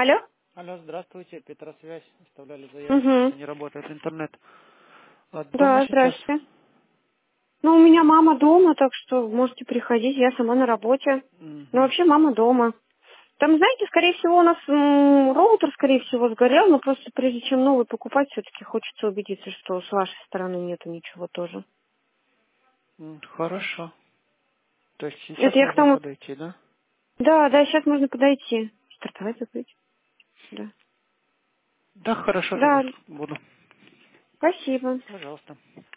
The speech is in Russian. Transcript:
Алло? Алло, здравствуйте, Петросвязь. Оставляли заявку, Угу. что не работает интернет. А дома Да, сейчас? здрасте. Ну, у меня мама дома, так что можете приходить, я сама на работе. Но Мгм. вообще мама дома. Там, знаете, скорее всего, у нас роутер, скорее всего, сгорел, но просто прежде чем новый покупать, все-таки хочется убедиться, что с вашей стороны нету ничего тоже. Хорошо. То есть Это сейчас я к можно тому... подойти, да? Да, сейчас можно подойти. Стартовать, закрыть. Да. Да, хорошо, тогда Да, буду. спасибо. Пожалуйста.